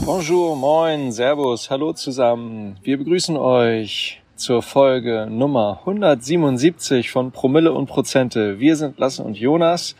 Bonjour, moin, servus, hallo zusammen. Wir begrüßen euch zur Folge Nummer 177 von Promille und Prozente. Wir sind Lasse und Jonas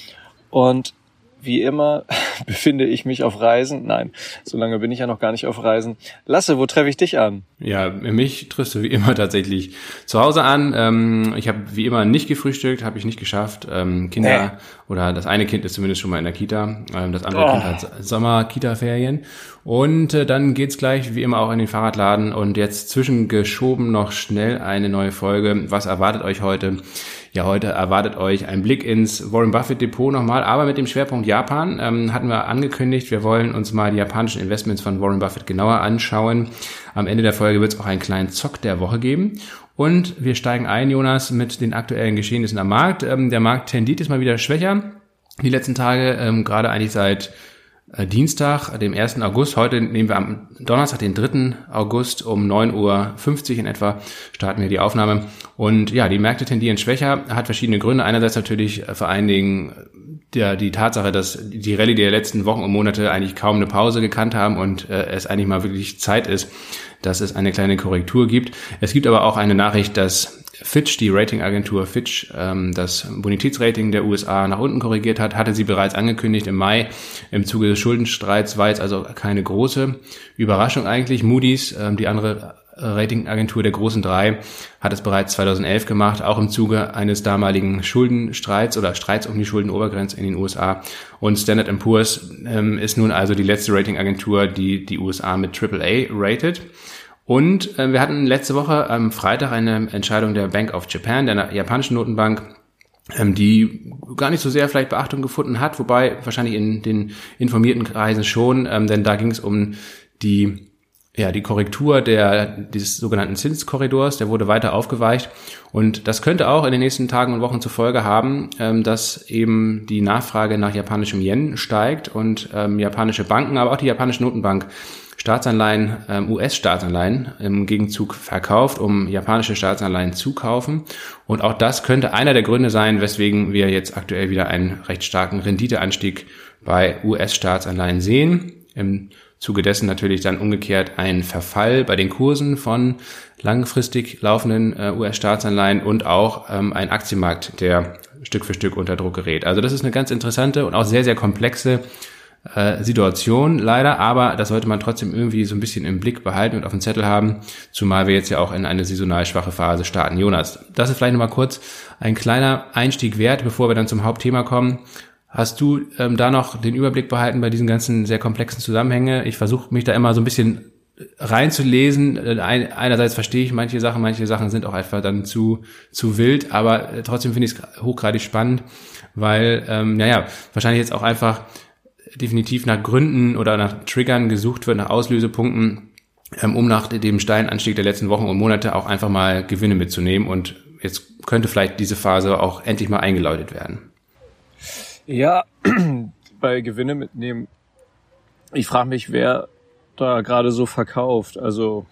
und wie immer befinde ich mich auf Reisen. Nein, so lange bin ich ja noch gar nicht auf Reisen. Lasse, wo treffe ich dich an? Ja, mich triffst du wie immer tatsächlich zu Hause an. Ich habe wie immer nicht gefrühstückt, habe ich nicht geschafft. Kinder oder das eine Kind ist zumindest schon mal in der Kita, das andere Kind hat Sommer-Kita-Ferien. Und dann geht's gleich wie immer auch in den Fahrradladen und jetzt zwischengeschoben noch schnell eine neue Folge. Was erwartet euch heute? Ja, heute erwartet euch ein Blick ins Warren Buffett Depot nochmal, aber mit dem Schwerpunkt Japan. Hatten wir angekündigt, wir wollen uns mal die japanischen Investments von Warren Buffett genauer anschauen. Am Ende der Folge wird es auch einen kleinen Zock der Woche geben. Und wir steigen ein, Jonas, mit den aktuellen Geschehnissen am Markt. Der Markt tendiert jetzt mal wieder schwächer. Die letzten Tage, gerade eigentlich seit Dienstag, dem 1. August. Heute nehmen wir am Donnerstag, den 3. August um 9:50 Uhr in etwa, starten wir die Aufnahme. Und ja, die Märkte tendieren schwächer, hat verschiedene Gründe. Einerseits natürlich vor allen Dingen die Tatsache, dass die Rallye der letzten Wochen und Monate eigentlich kaum eine Pause gekannt haben und es eigentlich mal wirklich Zeit ist, dass es eine kleine Korrektur gibt. Es gibt aber auch eine Nachricht, dass Fitch, die Ratingagentur Fitch, das Bonitätsrating der USA nach unten korrigiert hat, hatte sie bereits angekündigt im Mai im Zuge des Schuldenstreits, war jetzt also keine große Überraschung eigentlich. Moody's, die andere Ratingagentur der großen drei, hat es bereits 2011 gemacht, auch im Zuge eines damaligen Schuldenstreits oder Streits um die Schuldenobergrenze in den USA. Und Standard & Poor's ist nun also die letzte Ratingagentur, die die USA mit AAA ratet. Und wir hatten letzte Woche am Freitag eine Entscheidung der Bank of Japan, der japanischen Notenbank, die gar nicht so sehr vielleicht Beachtung gefunden hat, wobei wahrscheinlich in den informierten Kreisen schon, denn da ging es um die Korrektur dieses sogenannten Zinskorridors, der wurde weiter aufgeweicht und das könnte auch in den nächsten Tagen und Wochen zur Folge haben, dass eben die Nachfrage nach japanischem Yen steigt und japanische Banken, aber auch die japanische Notenbank Staatsanleihen, US-Staatsanleihen im Gegenzug verkauft, um japanische Staatsanleihen zu kaufen. Und auch das könnte einer der Gründe sein, weswegen wir jetzt aktuell wieder einen recht starken Renditeanstieg bei US-Staatsanleihen sehen. Im Zuge dessen natürlich dann umgekehrt ein Verfall bei den Kursen von langfristig laufenden US-Staatsanleihen und auch ein Aktienmarkt, der Stück für Stück unter Druck gerät. Also das ist eine ganz interessante und auch sehr, sehr komplexe Situation leider, aber das sollte man trotzdem irgendwie so ein bisschen im Blick behalten und auf dem Zettel haben, zumal wir jetzt ja auch in eine saisonal schwache Phase starten. Jonas, das ist vielleicht nochmal kurz ein kleiner Einstieg wert, bevor wir dann zum Hauptthema kommen. Hast du da noch den Überblick behalten bei diesen ganzen sehr komplexen Zusammenhängen? Ich versuche mich da immer so ein bisschen reinzulesen. Einerseits verstehe ich manche Sachen sind auch einfach dann zu wild, aber trotzdem finde ich es hochgradig spannend, weil wahrscheinlich jetzt auch einfach definitiv nach Gründen oder nach Triggern gesucht wird, nach Auslösepunkten, um nach dem steilen Anstieg der letzten Wochen und Monate auch einfach mal Gewinne mitzunehmen. Und jetzt könnte vielleicht diese Phase auch endlich mal eingeläutet werden. Ja, bei Gewinne mitnehmen, ich frage mich, wer da gerade so verkauft. Also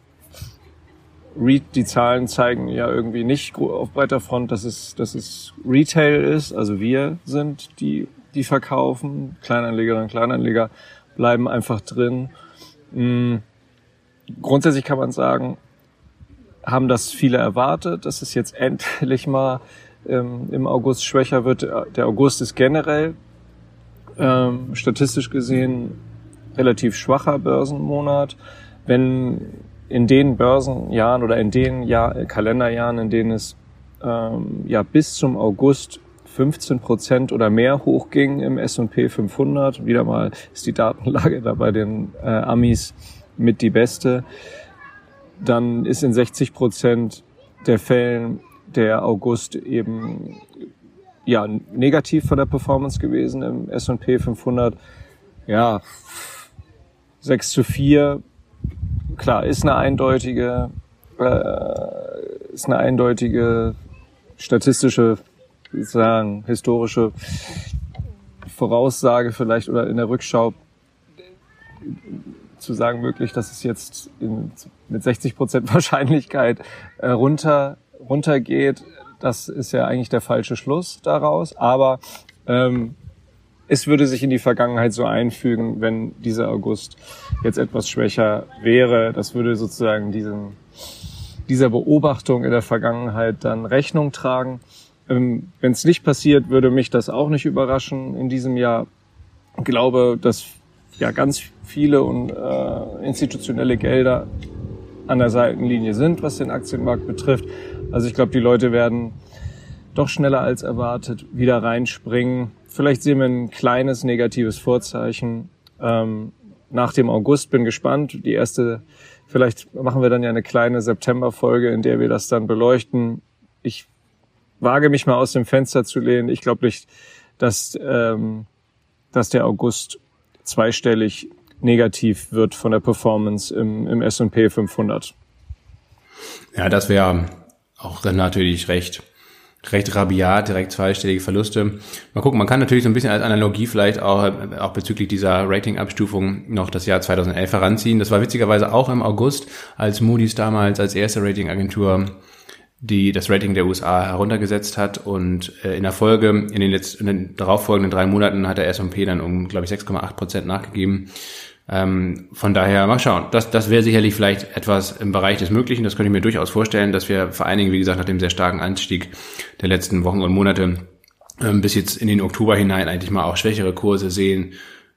die Zahlen zeigen ja irgendwie nicht auf breiter Front, dass es Retail ist. Also wir sind die verkaufen. Kleinanlegerinnen und Kleinanleger bleiben einfach drin. Grundsätzlich kann man sagen, haben das viele erwartet, dass es jetzt endlich mal im August schwächer wird. Der August ist generell statistisch gesehen relativ schwacher Börsenmonat. Wenn in den Börsenjahren oder in den Kalenderjahren, in denen es bis zum August 15% oder mehr hochging im S&P 500. Wieder mal ist die Datenlage da bei den Amis mit die beste. Dann ist in 60% der Fällen der August eben negativ von der Performance gewesen im S&P 500. 6:4, klar, ist eine eindeutige statistische, sozusagen historische Voraussage vielleicht oder in der Rückschau zu sagen möglich, dass es jetzt mit 60% Wahrscheinlichkeit runtergeht. Das ist ja eigentlich der falsche Schluss daraus. Aber es würde sich in die Vergangenheit so einfügen, wenn dieser August jetzt etwas schwächer wäre. Das würde sozusagen dieser Beobachtung in der Vergangenheit dann Rechnung tragen. Wenn es nicht passiert, würde mich das auch nicht überraschen in diesem Jahr. Ich glaube, dass ja ganz viele und institutionelle Gelder an der Seitenlinie sind, was den Aktienmarkt betrifft. Also ich glaube, die Leute werden doch schneller als erwartet wieder reinspringen. Vielleicht sehen wir ein kleines negatives Vorzeichen nach dem August. Bin gespannt. Vielleicht machen wir dann ja eine kleine September-Folge, in der wir das dann beleuchten. Ich wage mich mal aus dem Fenster zu lehnen. Ich glaube nicht, dass der August zweistellig negativ wird von der Performance im S&P 500. Ja, das wäre auch dann natürlich recht rabiat, direkt zweistellige Verluste. Mal gucken, man kann natürlich so ein bisschen als Analogie vielleicht auch bezüglich dieser Ratingabstufung noch das Jahr 2011 heranziehen. Das war witzigerweise auch im August, als Moody's damals als erste Ratingagentur das Rating der USA heruntergesetzt hat, und in der Folge, in den darauffolgenden 3 Monaten hat der S&P dann um, glaube ich, 6,8% nachgegeben. Von daher mal schauen. Das wäre sicherlich vielleicht etwas im Bereich des Möglichen. Das könnte ich mir durchaus vorstellen, dass wir vor allen Dingen, wie gesagt, nach dem sehr starken Anstieg der letzten Wochen und Monate bis jetzt in den Oktober hinein eigentlich mal auch schwächere Kurse sehen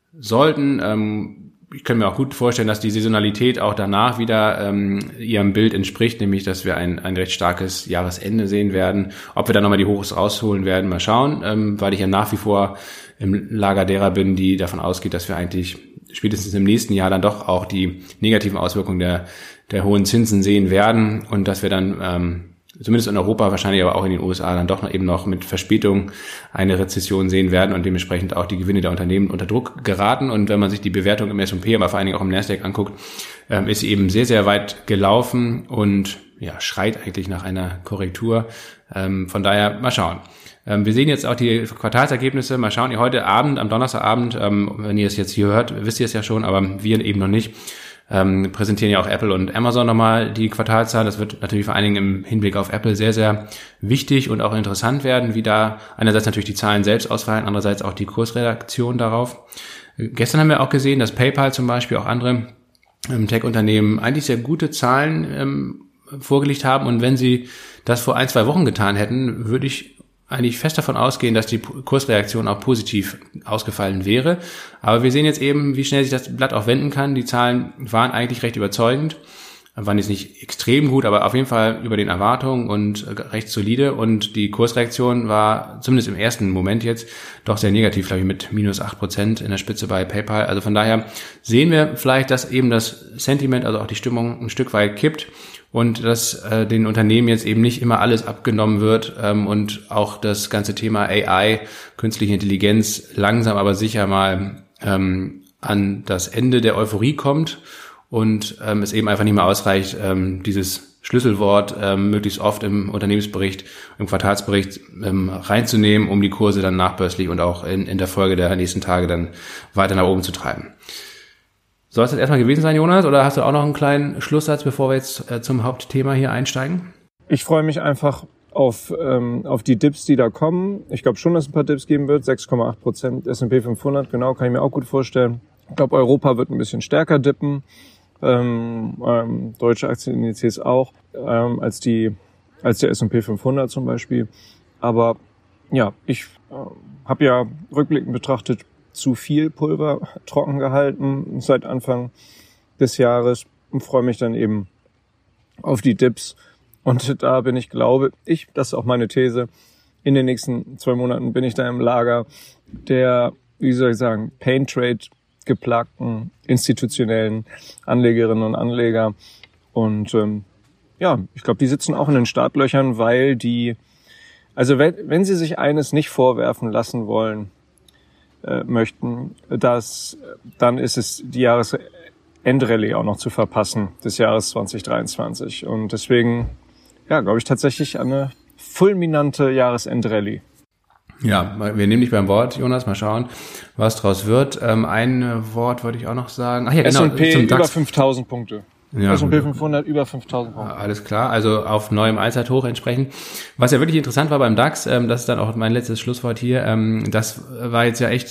sollten. Ich kann mir auch gut vorstellen, dass die Saisonalität auch danach wieder ihrem Bild entspricht, nämlich dass wir ein recht starkes Jahresende sehen werden. Ob wir dann nochmal die Hochs rausholen werden, mal schauen, weil ich ja nach wie vor im Lager derer bin, die davon ausgeht, dass wir eigentlich spätestens im nächsten Jahr dann doch auch die negativen Auswirkungen der hohen Zinsen sehen werden und dass wir dann zumindest in Europa, wahrscheinlich aber auch in den USA dann doch eben noch mit Verspätung eine Rezession sehen werden und dementsprechend auch die Gewinne der Unternehmen unter Druck geraten. Und wenn man sich die Bewertung im S&P, aber vor allen Dingen auch im Nasdaq anguckt, ist sie eben sehr, sehr weit gelaufen und ja, schreit eigentlich nach einer Korrektur. Von daher mal schauen. Wir sehen jetzt auch die Quartalsergebnisse. Mal schauen, ihr heute Abend, am Donnerstagabend, wenn ihr es jetzt hier hört, wisst ihr es ja schon, aber wir eben noch nicht, präsentieren ja auch Apple und Amazon nochmal die Quartalzahlen. Das wird natürlich vor allen Dingen im Hinblick auf Apple sehr, sehr wichtig und auch interessant werden, wie da einerseits natürlich die Zahlen selbst ausfallen, andererseits auch die Kursreaktion darauf. Gestern haben wir auch gesehen, dass PayPal zum Beispiel, auch andere Tech-Unternehmen eigentlich sehr gute Zahlen vorgelegt haben, und wenn sie das vor 1-2 Wochen getan hätten, würde ich eigentlich fest davon ausgehen, dass die Kursreaktion auch positiv ausgefallen wäre. Aber wir sehen jetzt eben, wie schnell sich das Blatt auch wenden kann. Die Zahlen waren eigentlich recht überzeugend, waren jetzt nicht extrem gut, aber auf jeden Fall über den Erwartungen und recht solide. Und die Kursreaktion war zumindest im ersten Moment jetzt doch sehr negativ, glaube ich, mit -8% in der Spitze bei PayPal. Also von daher sehen wir vielleicht, dass eben das Sentiment, also auch die Stimmung ein Stück weit kippt. Und dass den Unternehmen jetzt eben nicht immer alles abgenommen wird und auch das ganze Thema AI, künstliche Intelligenz, langsam aber sicher mal an das Ende der Euphorie kommt und es eben einfach nicht mehr ausreicht, dieses Schlüsselwort möglichst oft im Unternehmensbericht, im Quartalsbericht reinzunehmen, um die Kurse dann nachbörslich und auch in der Folge der nächsten Tage dann weiter nach oben zu treiben. Soll es das erstmal gewesen sein, Jonas, oder hast du auch noch einen kleinen Schlusssatz, bevor wir jetzt zum Hauptthema hier einsteigen? Ich freue mich einfach auf die Dips, die da kommen. Ich glaube schon, dass es ein paar Dips geben wird. 6,8% S&P 500, genau, kann ich mir auch gut vorstellen. Ich glaube, Europa wird ein bisschen stärker dippen. Deutsche Aktienindizes auch, als der S&P 500 zum Beispiel. Aber ja, ich habe ja rückblickend betrachtet zu viel Pulver trocken gehalten seit Anfang des Jahres und freue mich dann eben auf die Dips. Und da bin ich, glaube ich, das ist auch meine These, in den nächsten 2 Monaten bin ich da im Lager der, wie soll ich sagen, Pain Trade geplagten institutionellen Anlegerinnen und Anleger. Und ja, ich glaube, die sitzen auch in den Startlöchern, weil also wenn sie sich eines nicht vorwerfen lassen wollen, möchten, dann ist es die Jahresendrallye auch noch zu verpassen des Jahres 2023. Und deswegen, ja, glaube ich tatsächlich eine fulminante Jahresendrallye. Ja, wir nehmen dich beim Wort, Jonas, mal schauen, was draus wird. Ein Wort wollte ich auch noch sagen. Ach ja, genau. S&P über 5.000 Punkte. Ja, S&P 500 über 5.000 Punkte. Alles klar, also auf neuem Allzeithoch entsprechend. Was ja wirklich interessant war beim DAX, das ist dann auch mein letztes Schlusswort hier, das war jetzt ja echt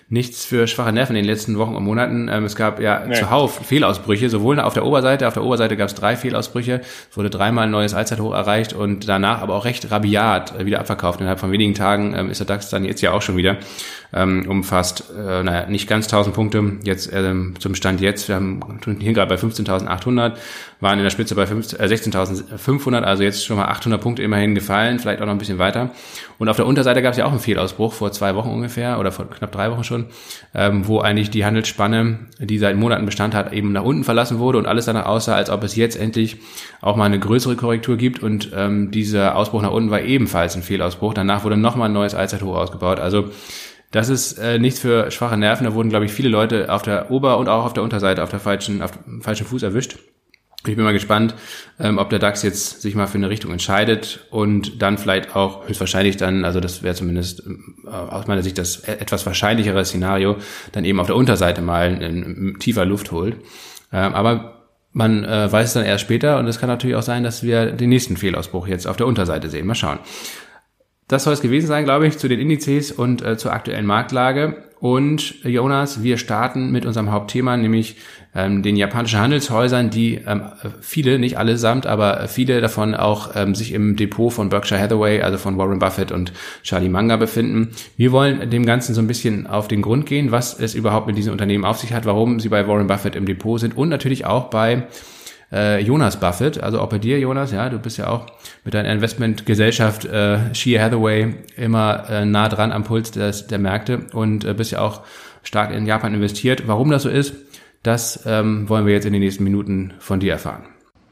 nichts für schwache Nerven in den letzten Wochen und Monaten. Es gab zuhauf Fehlausbrüche, sowohl auf der Oberseite. Auf der Oberseite gab es 3 Fehlausbrüche. Es wurde 3-mal ein neues Allzeithoch erreicht und danach aber auch recht rabiat wieder abverkauft. Innerhalb von wenigen Tagen ist der DAX dann jetzt ja auch schon wieder um fast, nicht ganz 1000 Punkte. Jetzt zum Stand jetzt, wir haben hier gerade bei 15.800, waren in der Spitze bei 16.500, also jetzt schon mal 800 Punkte immerhin gefallen, vielleicht auch noch ein bisschen weiter. Und auf der Unterseite gab es ja auch einen Fehlausbruch vor 2 Wochen ungefähr oder vor knapp 3 Wochen schon, wo eigentlich die Handelsspanne, die seit Monaten Bestand hat, eben nach unten verlassen wurde und alles danach aussah, als ob es jetzt endlich auch mal eine größere Korrektur gibt und dieser Ausbruch nach unten war ebenfalls ein Fehlausbruch. Danach wurde nochmal ein neues Allzeithoch ausgebaut. Also das ist nichts für schwache Nerven. Da wurden, glaube ich, viele Leute auf der Ober- und auch auf der Unterseite auf dem falschen Fuß erwischt. Ich bin mal gespannt, ob der DAX jetzt sich mal für eine Richtung entscheidet und dann vielleicht auch höchstwahrscheinlich dann, also das wäre zumindest aus meiner Sicht das etwas wahrscheinlichere Szenario, dann eben auf der Unterseite mal in tiefer Luft holt. Aber man weiß es dann erst später und es kann natürlich auch sein, dass wir den nächsten Fehlausbruch jetzt auf der Unterseite sehen. Mal schauen. Das soll es gewesen sein, glaube ich, zu den Indizes und zur aktuellen Marktlage. Und Jonas, wir starten mit unserem Hauptthema, nämlich den japanischen Handelshäusern, die viele, nicht allesamt, aber viele davon auch sich im Depot von Berkshire Hathaway, also von Warren Buffett und Charlie Munger befinden. Wir wollen dem Ganzen so ein bisschen auf den Grund gehen, was es überhaupt mit diesen Unternehmen auf sich hat, warum sie bei Warren Buffett im Depot sind und natürlich auch bei Jonas Buffett, also auch bei dir, Jonas, ja, du bist ja auch mit deiner Investmentgesellschaft Berkshire Hathaway immer nah dran am Puls der Märkte und bist ja auch stark in Japan investiert. Warum das so ist, das wollen wir jetzt in den nächsten Minuten von dir erfahren.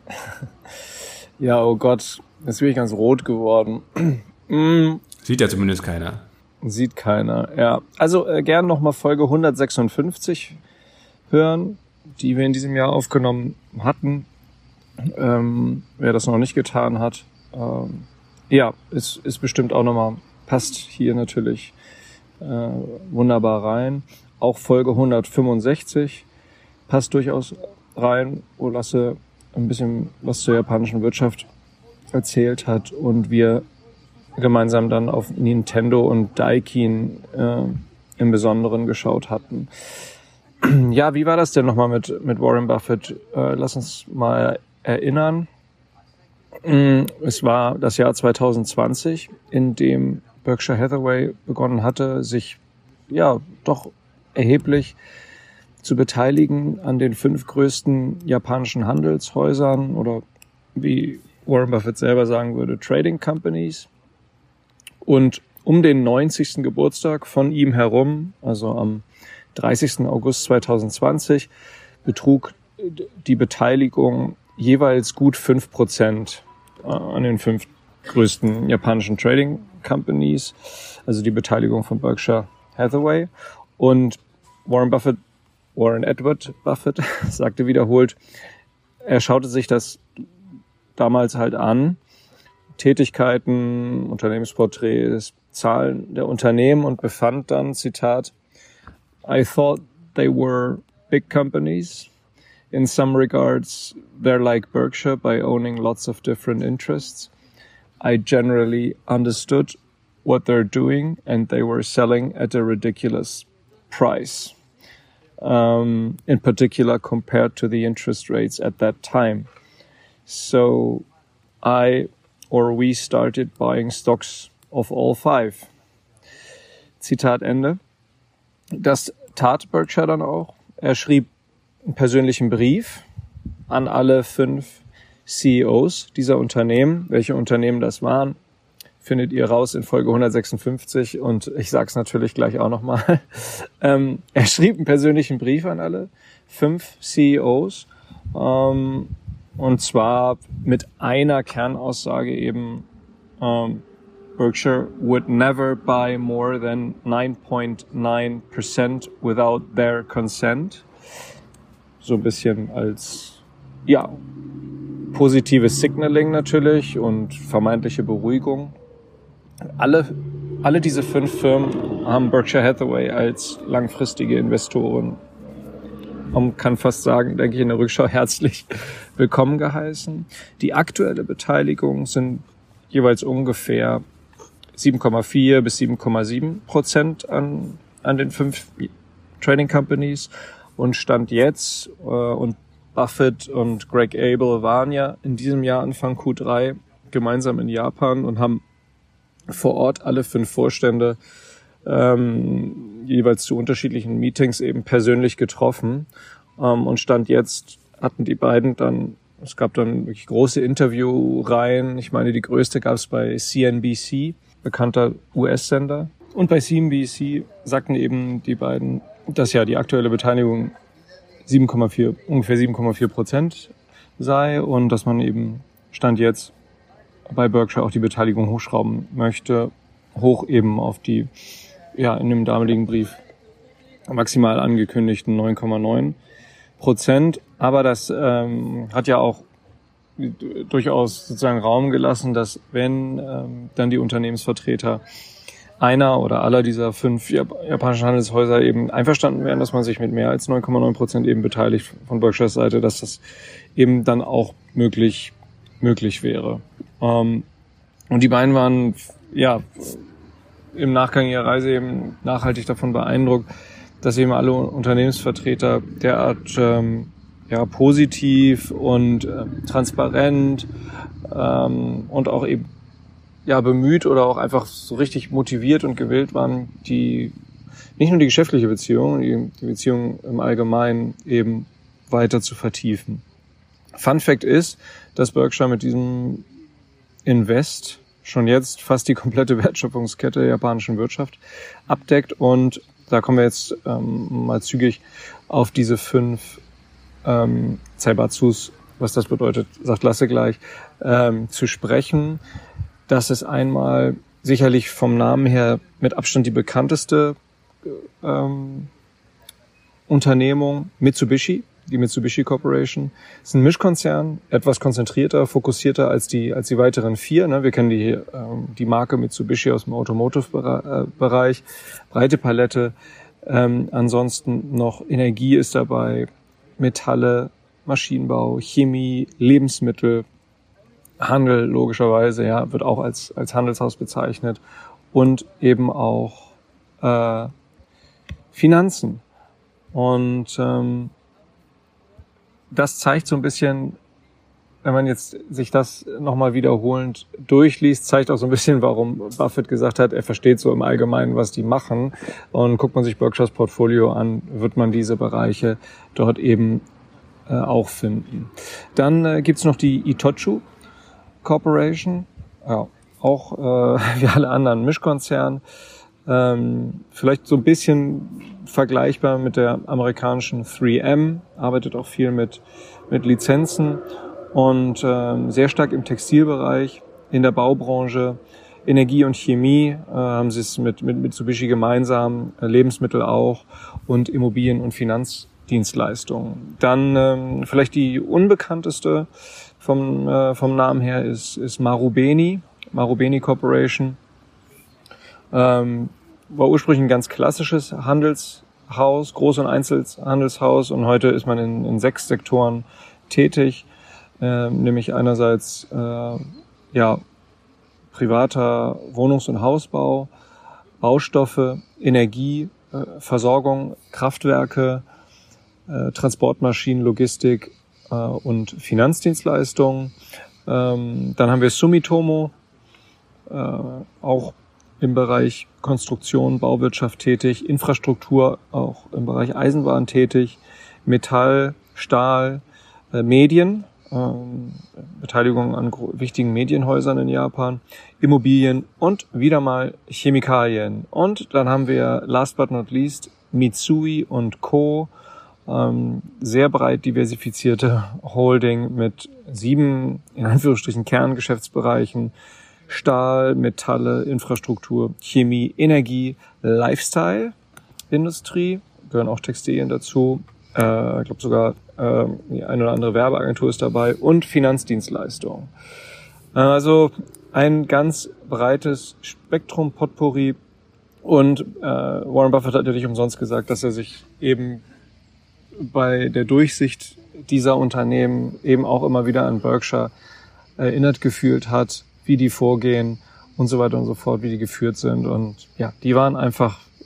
Ja, oh Gott, jetzt bin ich ganz rot geworden. Sieht ja zumindest keiner. Sieht keiner, ja. Also gern nochmal Folge 156 hören, die wir in diesem Jahr aufgenommen hatten. Wer das noch nicht getan hat, ist bestimmt auch nochmal, passt hier natürlich wunderbar rein. Auch Folge 165 passt durchaus rein, wo Lasse ein bisschen was zur japanischen Wirtschaft erzählt hat und wir gemeinsam dann auf Nintendo und Daikin im Besonderen geschaut hatten. Ja, wie war das denn nochmal mit Warren Buffett? Lass uns mal erinnern. Es war das Jahr 2020, in dem Berkshire Hathaway begonnen hatte, sich ja doch erheblich zu beteiligen an den 5 größten japanischen Handelshäusern oder wie Warren Buffett selber sagen würde, Trading Companies. Und um den 90. Geburtstag von ihm herum, also am 30. August 2020, betrug die Beteiligung jeweils gut 5% an den 5 größten japanischen Trading Companies, also die Beteiligung von Berkshire Hathaway. Und Warren Edward Buffett sagte wiederholt, er schaute sich das damals halt an, Tätigkeiten, Unternehmensporträts, Zahlen der Unternehmen und befand dann, Zitat, I thought they were big companies. In some regards, they're like Berkshire by owning lots of different interests. I generally understood what they're doing and they were selling at a ridiculous price. In particular compared to the interest rates at that time. So we started buying stocks of all 5. Zitat Ende. Das tat Berkshire dann auch. Er schrieb einen persönlichen Brief an alle 5 CEOs dieser Unternehmen. Welche Unternehmen das waren, findet ihr raus in Folge 156 und ich sag's natürlich gleich auch nochmal. Er schrieb einen persönlichen Brief an alle 5 CEOs und zwar mit einer Kernaussage eben, Berkshire would never buy more than 9.9% without their consent. So ein bisschen als, ja, positives Signaling natürlich und vermeintliche Beruhigung. Alle diese 5 Firmen haben Berkshire Hathaway als langfristige Investoren, man kann fast sagen, denke ich in der Rückschau, herzlich willkommen geheißen. Die aktuelle Beteiligung sind jeweils ungefähr 7,4 bis 7,7% an an den 5 Trading Companies und Stand jetzt, und Buffett und Greg Abel waren ja in diesem Jahr Anfang Q3 gemeinsam in Japan und haben vor Ort alle 5 Vorstände jeweils zu unterschiedlichen Meetings eben persönlich getroffen. Und Stand jetzt hatten die beiden dann, es gab dann wirklich große Interviewreihen. Ich meine, die größte gab es bei CNBC, bekannter US-Sender. Und bei CNBC sagten eben die beiden, dass ja die aktuelle Beteiligung ungefähr 7,4% sei und dass man eben Stand jetzt bei Berkshire auch die Beteiligung hochschrauben möchte, hoch eben auf die, ja, in dem damaligen Brief maximal angekündigten 9,9%. Aber das hat ja auch durchaus sozusagen Raum gelassen, dass wenn dann die Unternehmensvertreter einer oder aller dieser 5 japanischen Handelshäuser eben einverstanden wären, dass man sich mit mehr als 9,9% eben beteiligt von Berkshires Seite, dass das eben dann auch möglich wäre. Und die beiden waren ja im Nachgang ihrer Reise eben nachhaltig davon beeindruckt, dass eben alle Unternehmensvertreter derart positiv und transparent und auch eben bemüht oder auch einfach so richtig motiviert und gewillt waren, die nicht nur die geschäftliche Beziehung, die Beziehung im Allgemeinen eben weiter zu vertiefen. Fun Fact ist, dass Berkshire mit diesem Invest schon jetzt fast die komplette Wertschöpfungskette der japanischen Wirtschaft abdeckt, und da kommen wir jetzt mal zügig auf diese 5 Zaibatsus, was das bedeutet, sagt Lasse gleich, zu sprechen. Das ist einmal sicherlich vom Namen her mit Abstand die bekannteste Unternehmung, Mitsubishi, die Mitsubishi Corporation. Ist ein Mischkonzern, etwas konzentrierter, fokussierter als die weiteren 4. Ne? Wir kennen die Marke Mitsubishi aus dem Automotive-Bereich, breite Palette. Ansonsten noch Energie ist dabei, Metalle, Maschinenbau, Chemie, Lebensmittel, Handel logischerweise, ja, wird auch als Handelshaus bezeichnet, und eben auch Finanzen. Und das zeigt so ein bisschen, wenn man jetzt sich das nochmal wiederholend durchliest, zeigt auch so ein bisschen, warum Buffett gesagt hat, er versteht so im Allgemeinen, was die machen. Und guckt man sich Berkshires Portfolio an, wird man diese Bereiche dort eben auch finden. Dann gibt's noch die Itochu Corporation, ja, auch wie alle anderen Mischkonzern, vielleicht so ein bisschen vergleichbar mit der amerikanischen 3M, arbeitet auch viel mit Lizenzen und sehr stark im Textilbereich, in der Baubranche, Energie und Chemie haben sie es mit Mitsubishi gemeinsam, Lebensmittel auch und Immobilien- und Finanzdienstleistungen. Dann vielleicht die unbekannteste vom Namen her ist Marubeni Corporation. War ursprünglich ein ganz klassisches Handelshaus, Groß- und Einzelhandelshaus, und heute ist man in 6 Sektoren tätig, nämlich einerseits privater Wohnungs- und Hausbau, Baustoffe, Energie, Versorgung, Kraftwerke, Transportmaschinen, Logistik und Finanzdienstleistungen. Dann haben wir Sumitomo, auch im Bereich Konstruktion, Bauwirtschaft tätig, Infrastruktur auch im Bereich Eisenbahn tätig, Metall, Stahl, Medien, Beteiligung an wichtigen Medienhäusern in Japan, Immobilien und wieder mal Chemikalien. Und dann haben wir last but not least Mitsui & Co., sehr breit diversifizierte Holding mit 7, in Anführungsstrichen, Kerngeschäftsbereichen: Stahl, Metalle, Infrastruktur, Chemie, Energie, Lifestyle, Industrie, gehören auch Textilien dazu. Ich glaube sogar die eine oder andere Werbeagentur ist dabei, und Finanzdienstleistungen. Also ein ganz breites Spektrum, Potpourri. Und Warren Buffett hat ja nicht umsonst gesagt, dass er sich eben bei der Durchsicht dieser Unternehmen eben auch immer wieder an Berkshire erinnert gefühlt hat, wie die vorgehen und so weiter und so fort, wie die geführt sind. Und ja, die waren einfach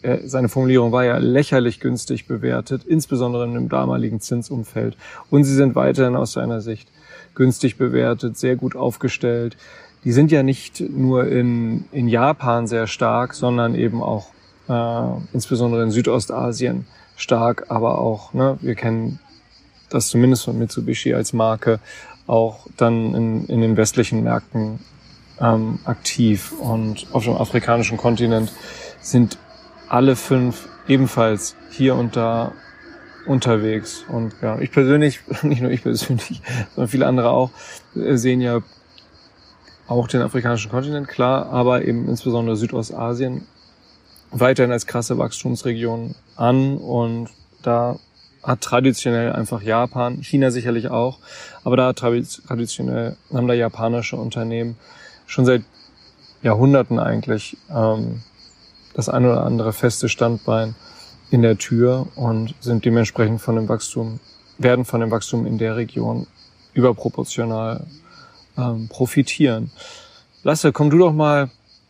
seine Formulierung war ja lächerlich günstig bewertet, insbesondere in dem damaligen Zinsumfeld. Und sie sind weiterhin aus seiner Sicht günstig bewertet, sehr gut aufgestellt. Die sind ja nicht nur in Japan sehr stark, sondern eben auch insbesondere in Südostasien stark, aber auch, wir kennen das zumindest von Mitsubishi als Marke, auch dann in den westlichen Märkten aktiv. Und auf dem afrikanischen Kontinent sind alle 5 ebenfalls hier und da unterwegs. Und ja, ich persönlich, nicht nur ich persönlich, sondern viele andere auch, sehen ja auch den afrikanischen Kontinent, klar, aber eben insbesondere Südostasien weiterhin als krasse Wachstumsregion an. Und da hat traditionell einfach Japan, China sicherlich auch, aber da traditionell haben da japanische Unternehmen schon seit Jahrhunderten eigentlich das ein oder andere feste Standbein in der Tür und sind dementsprechend werden von dem Wachstum in der Region überproportional profitieren. Lasse, komm du doch mal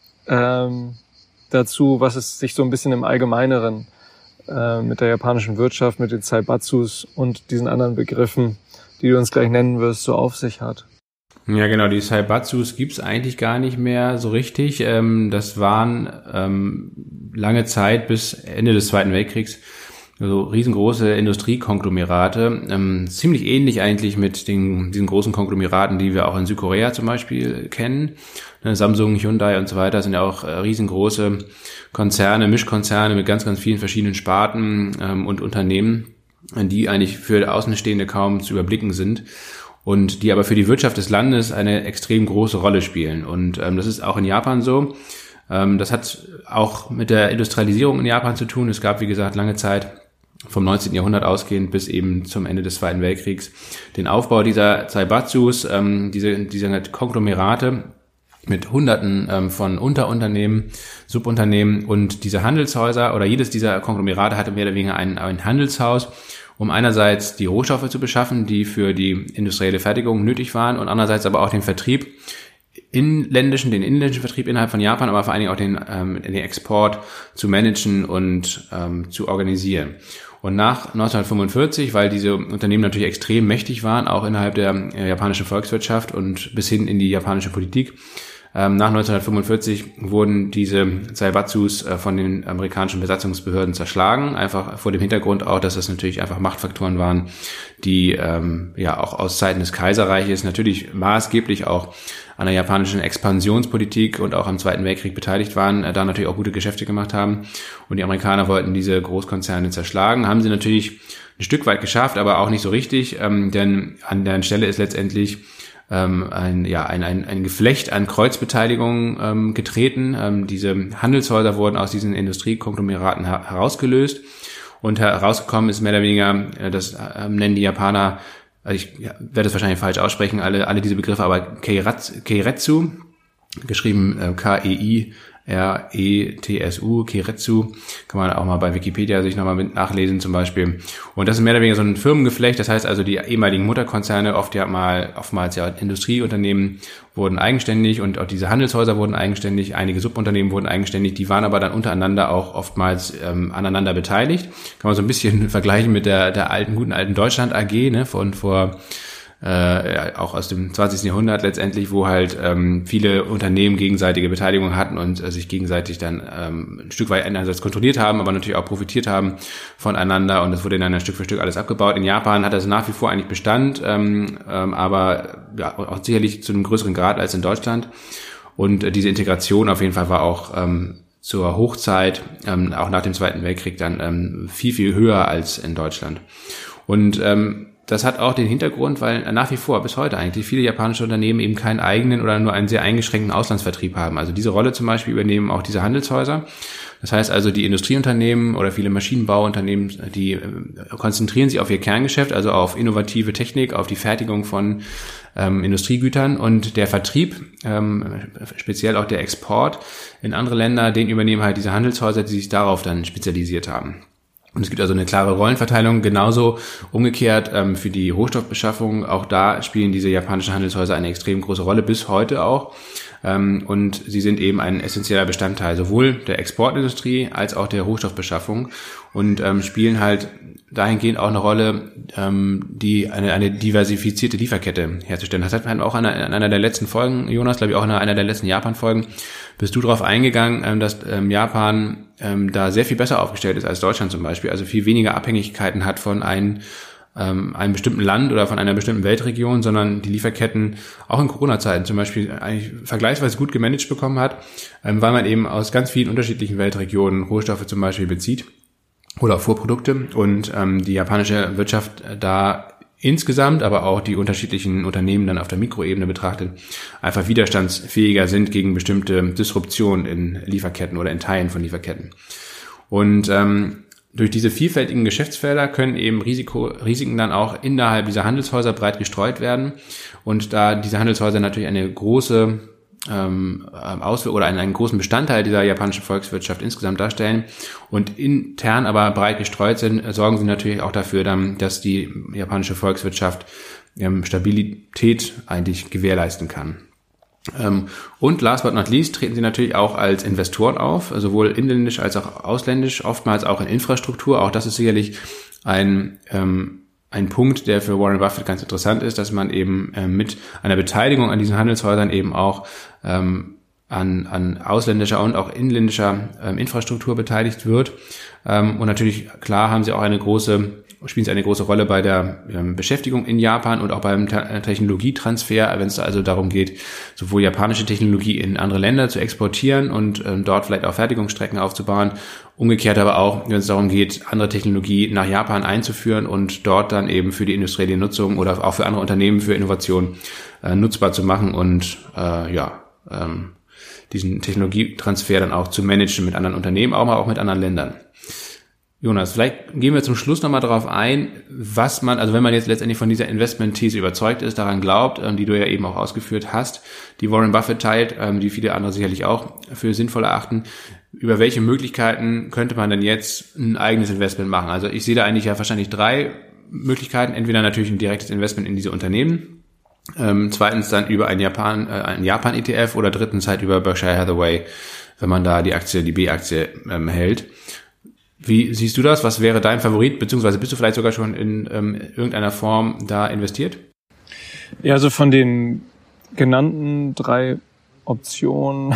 dazu, was es sich so ein bisschen im Allgemeineren mit der japanischen Wirtschaft, mit den Zaibatsus und diesen anderen Begriffen, die du uns gleich nennen wirst, so auf sich hat. Ja, genau, die Zaibatsus gibt's eigentlich gar nicht mehr so richtig. Das waren lange Zeit bis Ende des Zweiten Weltkriegs so riesengroße Industriekonglomerate, ziemlich ähnlich eigentlich mit diesen großen Konglomeraten, die wir auch in Südkorea zum Beispiel kennen. Samsung, Hyundai und so weiter sind ja auch riesengroße Konzerne, Mischkonzerne mit ganz, ganz vielen verschiedenen Sparten und Unternehmen, die eigentlich für Außenstehende kaum zu überblicken sind und die aber für die Wirtschaft des Landes eine extrem große Rolle spielen. Und das ist auch in Japan so. Das hat auch mit der Industrialisierung in Japan zu tun. Es gab, wie gesagt, lange Zeit vom 19. Jahrhundert ausgehend bis eben zum Ende des Zweiten Weltkriegs den Aufbau dieser Zaibatsus, diese Konglomerate mit Hunderten von Unterunternehmen, Subunternehmen, und diese Handelshäuser oder jedes dieser Konglomerate hatte mehr oder weniger ein Handelshaus, um einerseits die Rohstoffe zu beschaffen, die für die industrielle Fertigung nötig waren, und andererseits aber auch den Vertrieb, den inländischen Vertrieb innerhalb von Japan, aber vor allen Dingen auch den Export zu managen und zu organisieren. Und nach 1945, weil diese Unternehmen natürlich extrem mächtig waren, auch innerhalb der japanischen Volkswirtschaft und bis hin in die japanische Politik, nach 1945 wurden diese Zaibatsus von den amerikanischen Besatzungsbehörden zerschlagen, einfach vor dem Hintergrund auch, dass das natürlich einfach Machtfaktoren waren, die auch aus Zeiten des Kaiserreiches natürlich maßgeblich auch an der japanischen Expansionspolitik und auch am Zweiten Weltkrieg beteiligt waren, da natürlich auch gute Geschäfte gemacht haben. Und die Amerikaner wollten diese Großkonzerne zerschlagen, haben sie natürlich ein Stück weit geschafft, aber auch nicht so richtig, denn an der Stelle ist letztendlich ein Geflecht an Kreuzbeteiligungen getreten. Diese Handelshäuser wurden aus diesen Industriekonglomeraten herausgelöst, und herausgekommen ist mehr oder weniger, das nennen die Japaner, also ich werde es wahrscheinlich falsch aussprechen, alle diese Begriffe, aber Keiretsu, geschrieben Keiretsu, Keiretsu, kann man auch mal bei Wikipedia sich nochmal mit nachlesen zum Beispiel. Und das ist mehr oder weniger so ein Firmengeflecht, das heißt also die ehemaligen Mutterkonzerne, oftmals Industrieunternehmen wurden eigenständig und auch diese Handelshäuser wurden eigenständig, einige Subunternehmen wurden eigenständig, die waren aber dann untereinander auch oftmals aneinander beteiligt. Kann man so ein bisschen vergleichen mit der guten alten Deutschland AG, ne, von vor auch aus dem 20. Jahrhundert letztendlich, wo halt viele Unternehmen gegenseitige Beteiligung hatten und sich gegenseitig dann ein Stück weit einerseits kontrolliert haben, aber natürlich auch profitiert haben voneinander, und das wurde dann Stück für Stück alles abgebaut. In Japan hat das nach wie vor eigentlich Bestand, aber ja, auch sicherlich zu einem größeren Grad als in Deutschland, und diese Integration auf jeden Fall war auch zur Hochzeit, auch nach dem Zweiten Weltkrieg dann viel, viel höher als in Deutschland. Und das hat auch den Hintergrund, weil nach wie vor, bis heute eigentlich, viele japanische Unternehmen eben keinen eigenen oder nur einen sehr eingeschränkten Auslandsvertrieb haben. Also diese Rolle zum Beispiel übernehmen auch diese Handelshäuser. Das heißt also, die Industrieunternehmen oder viele Maschinenbauunternehmen, die konzentrieren sich auf ihr Kerngeschäft, also auf innovative Technik, auf die Fertigung von Industriegütern, und der Vertrieb, speziell auch der Export in andere Länder, den übernehmen halt diese Handelshäuser, die sich darauf dann spezialisiert haben. Und es gibt also eine klare Rollenverteilung, genauso umgekehrt für die Rohstoffbeschaffung. Auch da spielen diese japanischen Handelshäuser eine extrem große Rolle, bis heute auch. Und sie sind eben ein essentieller Bestandteil sowohl der Exportindustrie als auch der Rohstoffbeschaffung und spielen halt dahingehend auch eine Rolle, eine diversifizierte Lieferkette herzustellen. Das hat man auch in einer der letzten Folgen, Jonas, glaube ich auch in einer der letzten Japan-Folgen, bist du darauf eingegangen, dass Japan da sehr viel besser aufgestellt ist als Deutschland zum Beispiel, also viel weniger Abhängigkeiten hat von einem bestimmten Land oder von einer bestimmten Weltregion, sondern die Lieferketten auch in Corona-Zeiten zum Beispiel eigentlich vergleichsweise gut gemanagt bekommen hat, weil man eben aus ganz vielen unterschiedlichen Weltregionen Rohstoffe zum Beispiel bezieht oder Vorprodukte und die japanische Wirtschaft da insgesamt, aber auch die unterschiedlichen Unternehmen dann auf der Mikroebene betrachtet, einfach widerstandsfähiger sind gegen bestimmte Disruptionen in Lieferketten oder in Teilen von Lieferketten. Und durch diese vielfältigen Geschäftsfelder können eben Risiken dann auch innerhalb dieser Handelshäuser breit gestreut werden. Und da diese Handelshäuser natürlich eine große oder einen großen Bestandteil dieser japanischen Volkswirtschaft insgesamt darstellen und intern aber breit gestreut sind, sorgen sie natürlich auch dafür, dass die japanische Volkswirtschaft Stabilität eigentlich gewährleisten kann. Und last but not least treten sie natürlich auch als Investoren auf, sowohl inländisch als auch ausländisch, oftmals auch in Infrastruktur. Auch das ist sicherlich ein Punkt, der für Warren Buffett ganz interessant ist, dass man eben mit einer Beteiligung an diesen Handelshäusern eben auch an ausländischer und auch inländischer Infrastruktur beteiligt wird. Und natürlich, klar, spielen sie eine große Rolle bei der Beschäftigung in Japan und auch beim Technologietransfer, wenn es also darum geht, sowohl japanische Technologie in andere Länder zu exportieren und dort vielleicht auch Fertigungsstrecken aufzubauen, umgekehrt aber auch, wenn es darum geht, andere Technologie nach Japan einzuführen und dort dann eben für die industrielle Nutzung oder auch für andere Unternehmen für Innovation nutzbar zu machen und diesen Technologietransfer dann auch zu managen mit anderen Unternehmen, aber auch mit anderen Ländern. Jonas, vielleicht gehen wir zum Schluss nochmal darauf ein, wenn man jetzt letztendlich von dieser Investment-These überzeugt ist, daran glaubt, die du ja eben auch ausgeführt hast, die Warren Buffett teilt, die viele andere sicherlich auch für sinnvoll erachten, über welche Möglichkeiten könnte man denn jetzt ein eigenes Investment machen? Also ich sehe da eigentlich ja wahrscheinlich 3 Möglichkeiten, entweder natürlich ein direktes Investment in diese Unternehmen, zweitens dann über ein Japan-ETF oder drittens halt über Berkshire Hathaway, wenn man da die B-Aktie hält. Wie siehst du das? Was wäre dein Favorit? Beziehungsweise bist du vielleicht sogar schon in irgendeiner Form da investiert? Ja, also von den genannten 3 Optionen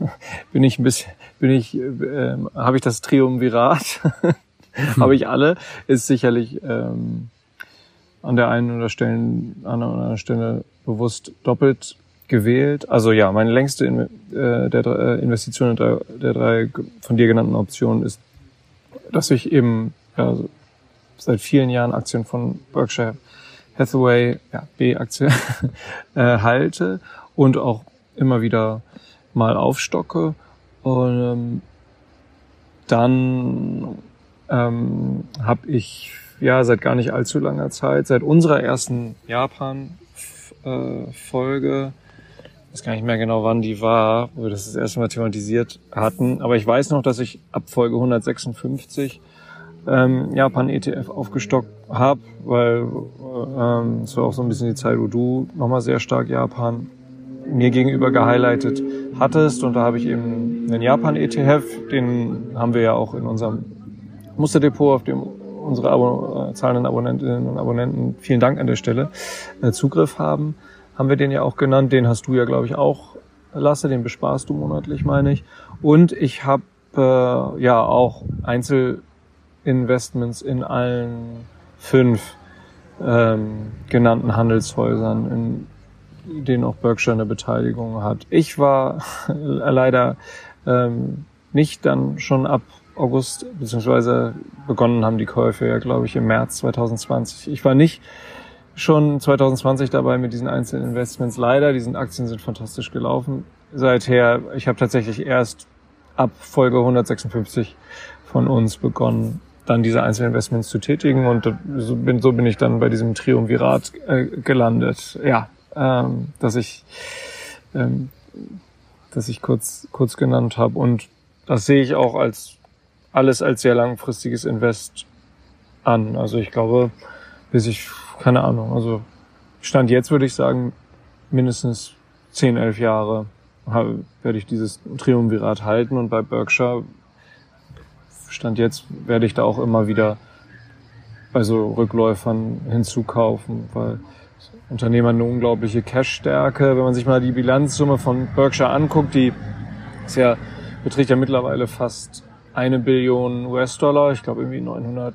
habe ich das Triumvirat, habe ich alle, ist sicherlich an der einen oder anderen Stelle bewusst doppelt gewählt. Also ja, meine längste Investition der 3 von dir genannten Optionen ist, dass ich eben seit vielen Jahren Aktien von Berkshire Hathaway, B-Aktie, halte und auch immer wieder mal aufstocke. Und dann habe ich seit gar nicht allzu langer Zeit, seit unserer ersten Japan-Folge, ich weiß gar nicht mehr genau, wann die war, wo wir das erste Mal thematisiert hatten, aber ich weiß noch, dass ich ab Folge 156 Japan-ETF aufgestockt habe, weil es war auch so ein bisschen die Zeit, wo du nochmal sehr stark Japan mir gegenüber gehighlightet hattest, und da habe ich eben einen Japan-ETF, den haben wir ja auch in unserem Musterdepot, auf dem unsere zahlenden Abonnentinnen und Abonnenten, vielen Dank an der Stelle, Zugriff haben wir den ja auch genannt. Den hast du ja, glaube ich, auch, Lasse, den besparst du monatlich, meine ich. Und ich habe auch Einzelinvestments in allen 5 genannten Handelshäusern, in denen auch Berkshire eine Beteiligung hat. Ich war leider nicht dann schon ab August, beziehungsweise begonnen haben die Käufe ja, glaube ich, im März 2020. Ich war nicht schon 2020 dabei mit diesen Einzelinvestments. Leider, diese Aktien sind fantastisch gelaufen. Seither, ich habe tatsächlich erst ab Folge 156 von uns begonnen, dann diese Einzelinvestments zu tätigen, und so bin ich dann bei diesem Triumvirat gelandet. Ja, dass ich kurz genannt habe, und das sehe ich auch als alles als sehr langfristiges Invest an. Also ich glaube, keine Ahnung, also Stand jetzt würde ich sagen, mindestens 10, 11 Jahre werde ich dieses Triumvirat halten, und bei Berkshire Stand jetzt werde ich da auch immer wieder bei so Rückläufern hinzukaufen, weil das Unternehmen hat eine unglaubliche Cash-Stärke. Wenn man sich mal die Bilanzsumme von Berkshire anguckt, die beträgt ja mittlerweile fast 1 Billion US-Dollar, ich glaube irgendwie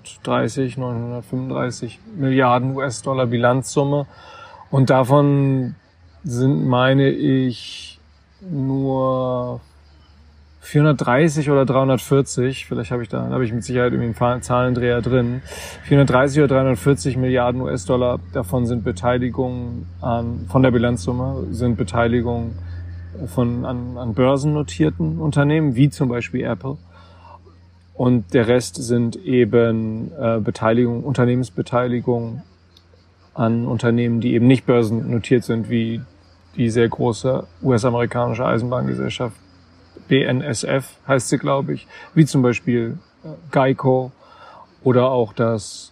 935 Milliarden US-Dollar Bilanzsumme, und davon sind, meine ich, nur 430 oder 340, vielleicht habe ich mit Sicherheit irgendwie einen Zahlendreher drin, 430 oder 340 Milliarden US-Dollar davon sind Beteiligungen von der Bilanzsumme, sind Beteiligungen an börsennotierten Unternehmen, wie zum Beispiel Apple. Und der Rest sind eben Unternehmensbeteiligungen an Unternehmen, die eben nicht börsennotiert sind, wie die sehr große US-amerikanische Eisenbahngesellschaft BNSF heißt sie, glaube ich, wie zum Beispiel Geico, oder auch das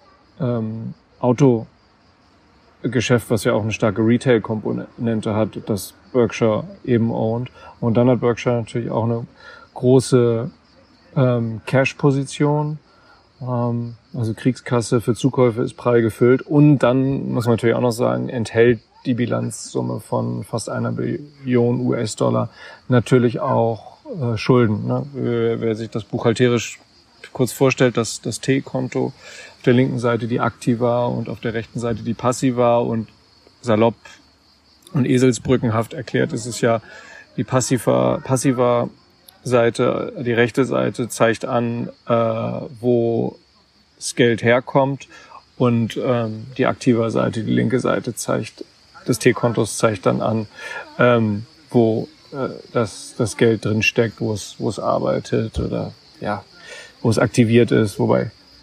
Autogeschäft, was ja auch eine starke Retail-Komponente hat, das Berkshire eben owned. Und dann hat Berkshire natürlich auch eine große Cash-Position, also Kriegskasse für Zukäufe ist prall gefüllt, und dann muss man natürlich auch noch sagen, enthält die Bilanzsumme von fast 1 Billion US-Dollar natürlich auch Schulden. Ne? Wer sich das buchhalterisch kurz vorstellt, dass das T-Konto auf der linken Seite die Aktiva und auf der rechten Seite die Passiva, und salopp und eselsbrückenhaft erklärt ist es ja, die Passiva Seite, die rechte Seite zeigt an, wo das Geld herkommt, und die aktive Seite, die linke Seite des T-Kontos zeigt dann an, wo das Geld drin steckt, wo es arbeitet, oder ja, wo es aktiviert ist, ich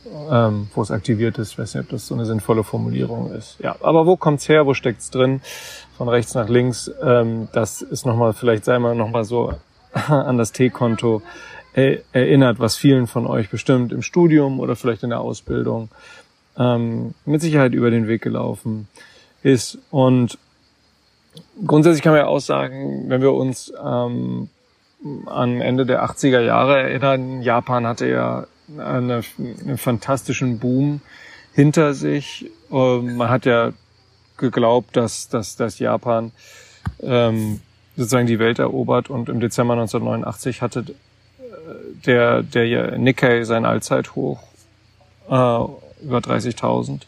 weiß nicht, ob das so eine sinnvolle Formulierung ist. Ja, aber wo kommt's her, wo steckt's drin? Von rechts nach links, das ist vielleicht sei mal nochmal so an das T-Konto erinnert, was vielen von euch bestimmt im Studium oder vielleicht in der Ausbildung mit Sicherheit über den Weg gelaufen ist. Und grundsätzlich kann man ja auch sagen, wenn wir uns an Ende der 80er Jahre erinnern, Japan hatte ja einen fantastischen Boom hinter sich. Man hat ja geglaubt, dass Japan sozusagen die Welt erobert, und im Dezember 1989 hatte der Nikkei sein Allzeithoch über 30.000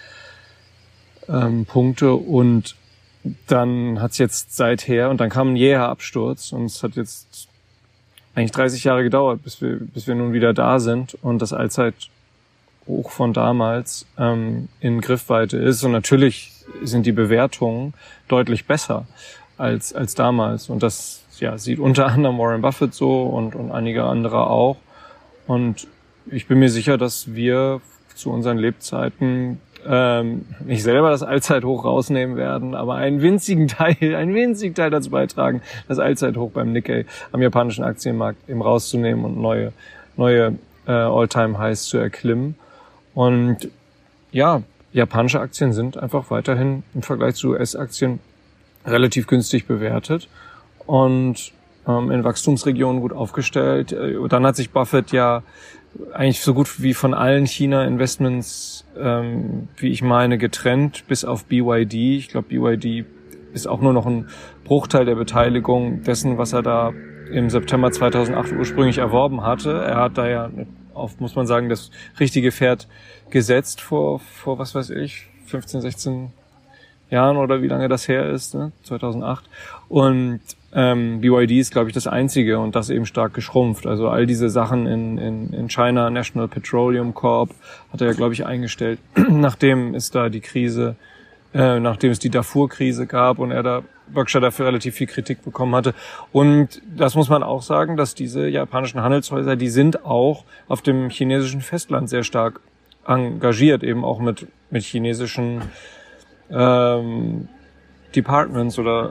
Punkte, und dann hat's jetzt seither, und dann kam ein jäher Absturz, und es hat jetzt eigentlich 30 Jahre gedauert, bis wir nun wieder da sind und das Allzeithoch von damals in Griffweite ist. Und natürlich sind die Bewertungen deutlich besser als damals, und das sieht unter anderem Warren Buffett so und einige andere auch. Und ich bin mir sicher, dass wir zu unseren Lebzeiten nicht selber das Allzeithoch rausnehmen werden, aber einen winzigen Teil dazu beitragen, das Allzeithoch beim Nikkei am japanischen Aktienmarkt eben rauszunehmen und neue All-Time-Highs zu erklimmen. Und ja, japanische Aktien sind einfach weiterhin im Vergleich zu US-Aktien relativ günstig bewertet und in Wachstumsregionen gut aufgestellt. Dann hat sich Buffett ja eigentlich so gut wie von allen China-Investments, wie ich meine, getrennt, bis auf BYD. Ich glaube, BYD ist auch nur noch ein Bruchteil der Beteiligung dessen, was er da im September 2008 ursprünglich erworben hatte. Er hat da ja muss man sagen, das richtige Pferd gesetzt vor was weiß ich, 15, 16 Jahren oder wie lange das her ist, ne? 2008. Und BYD ist, glaube ich, das einzige, und das eben stark geschrumpft. Also all diese Sachen in China, National Petroleum Corp, hat er ja, glaube ich, eingestellt, nachdem es die Darfur-Krise gab und Berkshire dafür relativ viel Kritik bekommen hatte. Und das muss man auch sagen, dass diese japanischen Handelshäuser, die sind auch auf dem chinesischen Festland sehr stark engagiert, eben auch mit chinesischen Departments oder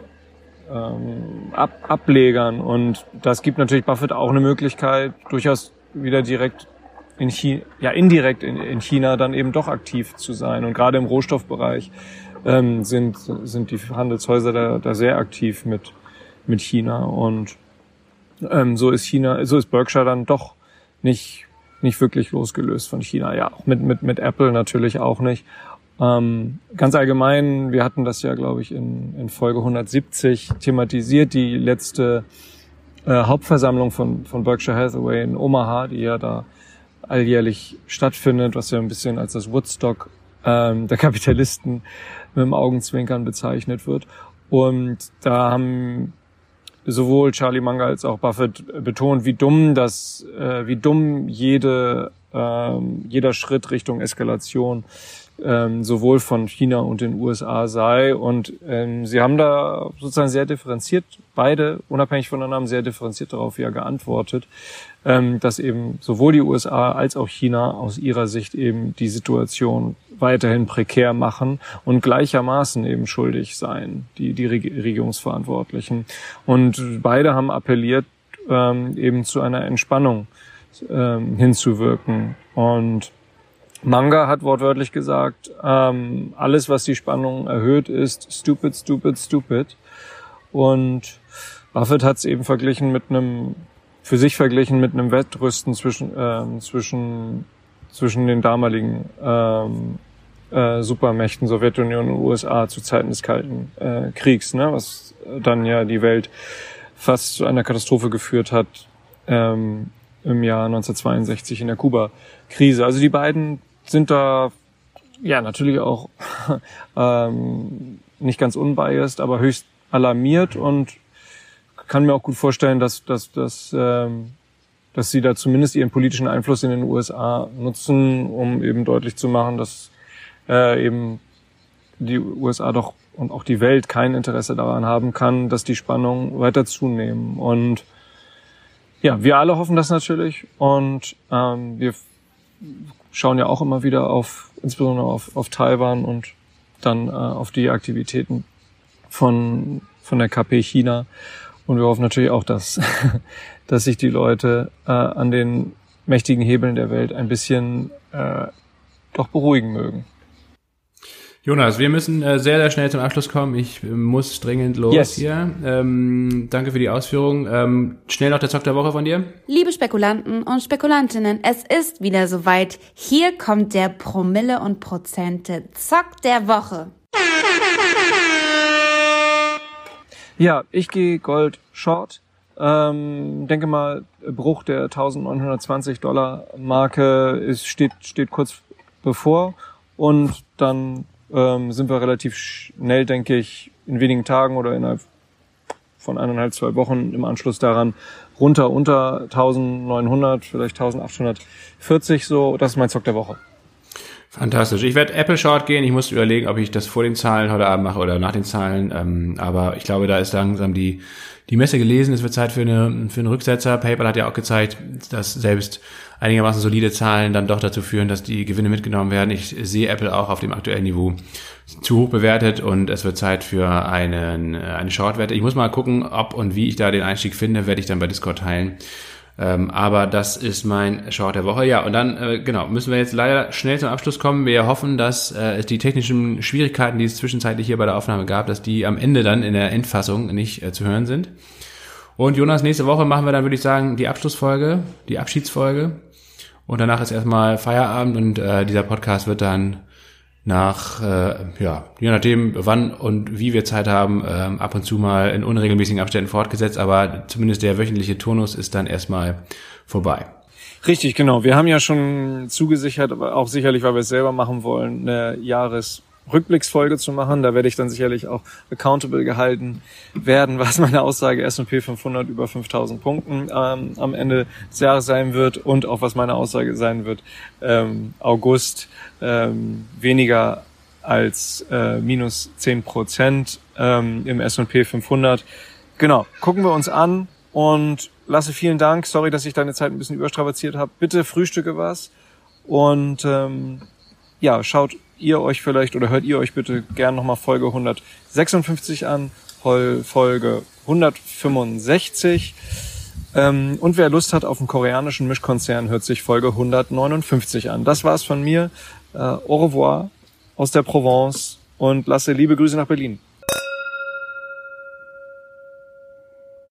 Ablegern. Und das gibt natürlich Buffett auch eine Möglichkeit, durchaus wieder direkt indirekt in China dann eben doch aktiv zu sein. Und gerade im Rohstoffbereich sind die Handelshäuser da sehr aktiv mit China. Und so ist Berkshire dann doch nicht wirklich losgelöst von China. Ja, auch mit Apple natürlich auch nicht. Ganz allgemein, wir hatten das ja, glaube ich, in Folge 170 thematisiert, die letzte Hauptversammlung von Berkshire Hathaway in Omaha, die ja da alljährlich stattfindet, was ja ein bisschen als das Woodstock der Kapitalisten mit dem Augenzwinkern bezeichnet wird. Und da haben sowohl Charlie Munger als auch Buffett betont, wie dumm jeder Schritt Richtung Eskalation sowohl von China und den USA sei. Und sie haben da sozusagen sehr differenziert, beide unabhängig voneinander, haben sehr differenziert darauf ja geantwortet, dass eben sowohl die USA als auch China aus ihrer Sicht eben die Situation weiterhin prekär machen und gleichermaßen eben schuldig seien, die Regierungsverantwortlichen. Und beide haben appelliert, eben zu einer Entspannung hinzuwirken. Und Munger hat wortwörtlich gesagt, alles, was die Spannung erhöht, ist stupid, stupid, stupid. Und Buffett hat es eben für sich verglichen mit einem Wettrüsten zwischen den damaligen Supermächten Sowjetunion und USA zu Zeiten des Kalten Kriegs, ne, was dann ja die Welt fast zu einer Katastrophe geführt hat im Jahr 1962 in der Kuba-Krise. Also die beiden sind da ja natürlich auch nicht ganz unbiased, aber höchst alarmiert, und kann mir auch gut vorstellen, dass sie da zumindest ihren politischen Einfluss in den USA nutzen, um eben deutlich zu machen, dass eben die USA doch und auch die Welt kein Interesse daran haben kann, dass die Spannungen weiter zunehmen. Und ja, wir alle hoffen das natürlich, und wir schauen ja auch immer wieder insbesondere auf Taiwan und dann auf die Aktivitäten von der KP China. Und wir hoffen natürlich auch, dass sich die Leute an den mächtigen Hebeln der Welt ein bisschen doch beruhigen mögen. Jonas, wir müssen sehr, sehr schnell zum Abschluss kommen. Ich muss dringend los hier. Danke für die Ausführung. Schnell noch der Zock der Woche von dir. Liebe Spekulanten und Spekulantinnen, es ist wieder soweit. Hier kommt der Promille und Prozente Zock der Woche. Ja, ich gehe Gold Short. Denke mal, Bruch der $1.920 Marke steht kurz bevor, und dann sind wir relativ schnell, denke ich, in wenigen Tagen oder innerhalb von 1,5-2 Wochen im Anschluss daran runter unter 1.900, vielleicht 1.840, so. Das ist mein Zock der Woche. Fantastisch. Ich werde Apple Short gehen. Ich muss überlegen, ob ich das vor den Zahlen heute Abend mache oder nach den Zahlen. Aber ich glaube, da ist langsam die Messe gelesen. Es wird Zeit für einen Rücksetzer. PayPal hat ja auch gezeigt, dass selbst einigermaßen solide Zahlen dann doch dazu führen, dass die Gewinne mitgenommen werden. Ich sehe Apple auch auf dem aktuellen Niveau zu hoch bewertet, und es wird Zeit für eine Short-Wette. Ich muss mal gucken, ob und wie ich da den Einstieg finde, werde ich dann bei Discord teilen. Aber das ist mein Short der Woche. Ja, und dann müssen wir jetzt leider schnell zum Abschluss kommen. Wir hoffen, dass die technischen Schwierigkeiten, die es zwischenzeitlich hier bei der Aufnahme gab, dass die am Ende dann in der Endfassung nicht zu hören sind. Und Jonas, nächste Woche machen wir dann, würde ich sagen, die Abschlussfolge, die Abschiedsfolge. Und danach ist erstmal Feierabend, und dieser Podcast wird dann nach, je nachdem wann und wie wir Zeit haben, ab und zu mal in unregelmäßigen Abständen fortgesetzt, aber zumindest der wöchentliche Turnus ist dann erstmal vorbei. Richtig, genau. Wir haben ja schon zugesichert, aber auch sicherlich, weil wir es selber machen wollen, eine Jahresrückblicksfolge zu machen. Da werde ich dann sicherlich auch accountable gehalten werden, was meine Aussage S&P 500 über 5.000 Punkten am Ende des Jahres sein wird, und auch was meine Aussage sein wird, August weniger als minus 10% im S&P 500. Genau, gucken wir uns an. Und Lasse, vielen Dank. Sorry, dass ich deine Zeit ein bisschen überstrapaziert habe. Bitte frühstücke was. Und schaut ihr euch vielleicht oder hört ihr euch bitte gern nochmal Folge 156 an, Folge 165. Und wer Lust hat auf einen koreanischen Mischkonzern, hört sich Folge 159 an. Das war's von mir. Au revoir aus der Provence und lasse liebe Grüße nach Berlin.